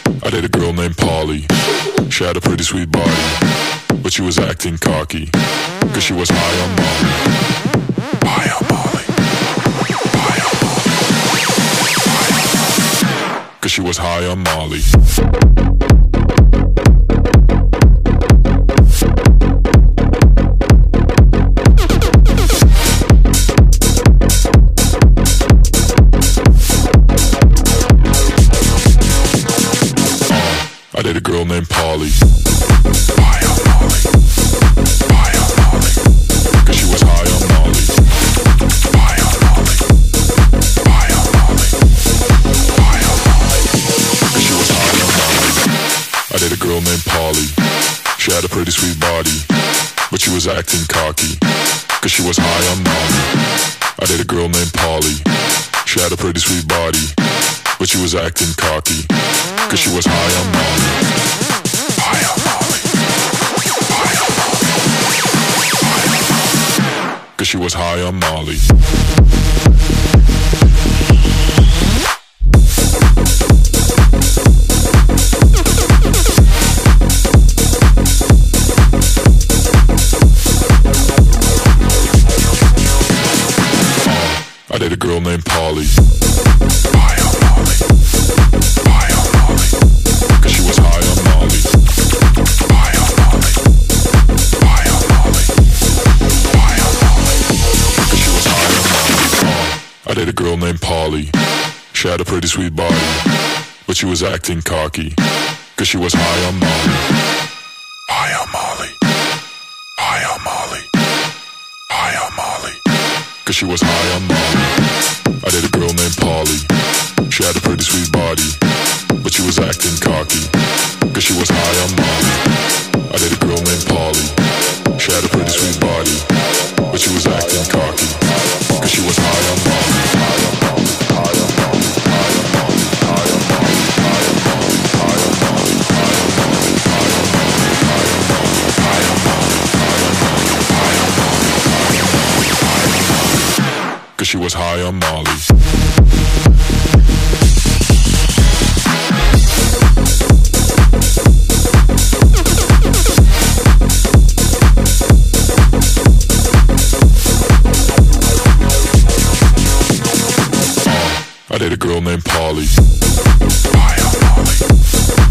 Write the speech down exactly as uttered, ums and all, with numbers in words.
I date a girl named Polly. She had a pretty sweet body, but she was acting cocky, cause she was high on Molly. High on Molly. High on Molly. Cause she was high on Molly. I date a girl named Polly. High on Molly. High on Molly. Cause she was high on Molly. High on Molly. High on Molly. High on Molly. Cause she was high on Molly. I date a girl named Polly. She had a pretty sweet body, but she was acting cocky, cause she was high on Molly. I date a girl named Polly. She had a pretty sweet body, but she was acting cocky, cause she was high on Molly. High on Molly. High on Molly. High on Molly. Cause she was high on Molly. I date a girl named Polly. High on Molly. High on Molly. Cause she was high on Molly. High on Molly. High on Molly. High on Molly. Cause she was high on Molly. I date a girl named Polly. She had a pretty sweet body, but she was acting cocky, cause she was high on Molly. High on Molly. High on Molly. High on Molly. Cause she was high on Molly. I date a girl named Polly. She had a pretty sweet body, but she was acting cocky, cause she was high on Molly. I date a girl named Polly. She had a pretty sweet body, but she was acting cocky, cause she was high on Molly. High on Molly. High on Molly. High on Molly. High on Molly. High on Molly. High on Molly. High on Molly. High on Molly. High on Molly. High on Molly. High on Molly. High on Molly. High on Molly. High on Molly. Cause she was high on Molly. I date a girl named Polly. High on Molly.